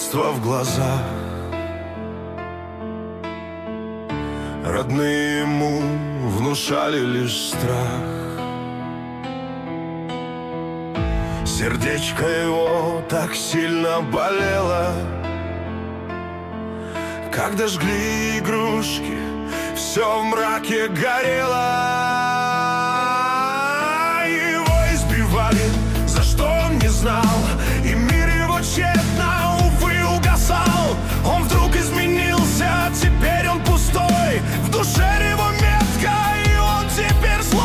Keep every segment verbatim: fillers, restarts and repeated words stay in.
детства в глазах. Родные ему внушали лишь страх. Сердечко его так сильно болело, когда жгли игрушки, все в мраке горело. Его избивали, за что он не знал, и мир его тщетно, увы, угасал. Он вдруг изменился, теперь он пустой, в душе его метка, и он теперь злой.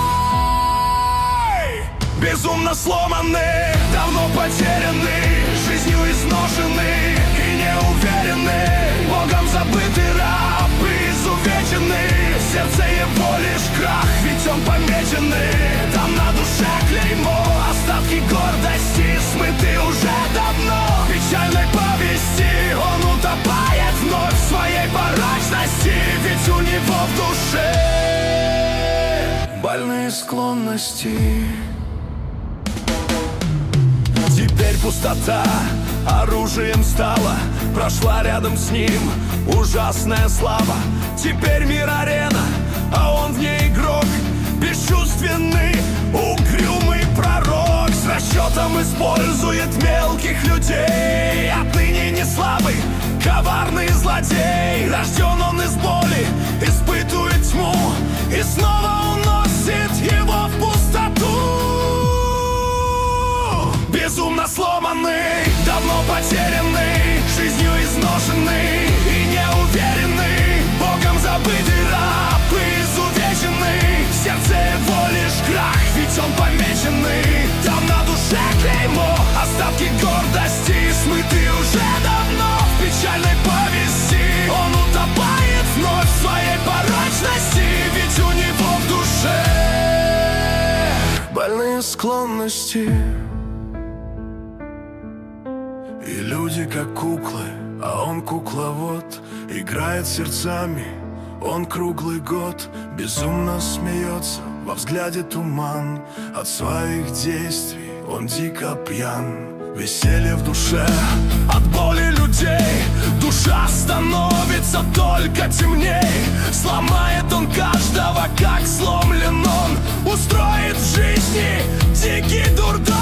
Безумно сломанный, давно потерянный, жизнью изношенный и неуверенный, Богом забытый раб и изувеченный. В сердце его лишь крах, ведь он помеченный. Там на душе клеймо, остатки гордости смыты уже давно. В печальной повести он утопает вновь в своей порочности, ведь у него в душе больные склонности. Теперь пустота оружием стала, прошла рядом с ним ужасная слава. Теперь мир арена, а он в ней игрок, бесчувственный, угрюмый пророк. С расчетом использует мелких людей, отныне не слабый, коварный злодей. Рожден он из боли, испытывает тьму, и снова уносит его в пустоту. Безумно сломанный, давно потерянный, жизнью изношенный и неуверенный, Богом забытый раб и изувеченный. В сердце его лишь крах, ведь он помеченный. Там на душе клеймо, остатки гордости смыты уже давно. В печальной повести он утопает вновь в своей порочности, ведь у него в душе больные склонности. И люди как куклы, а он кукловод, играет сердцами, он круглый год. Безумно смеется, во взгляде туман, от своих действий он дико пьян. Веселье в душе от боли людей, душа становится только темней. Сломает он каждого, как сломлен он, устроит в жизни дикий дурдом.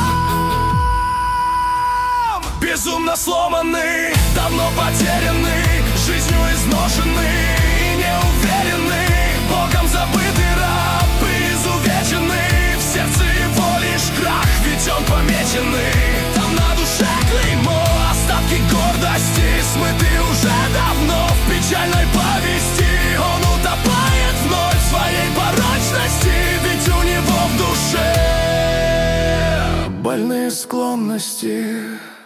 Безумно сломанный, давно потерянный, жизнью изношенный и неуверенный, Богом забытый раб и изувеченный. В сердце его лишь крах, ведь он помеченный. Там на душе клеймо, остатки гордости смыты уже давно. В печальной повести он утопает вновь в своей порочности, ведь у него в душе больные склонности.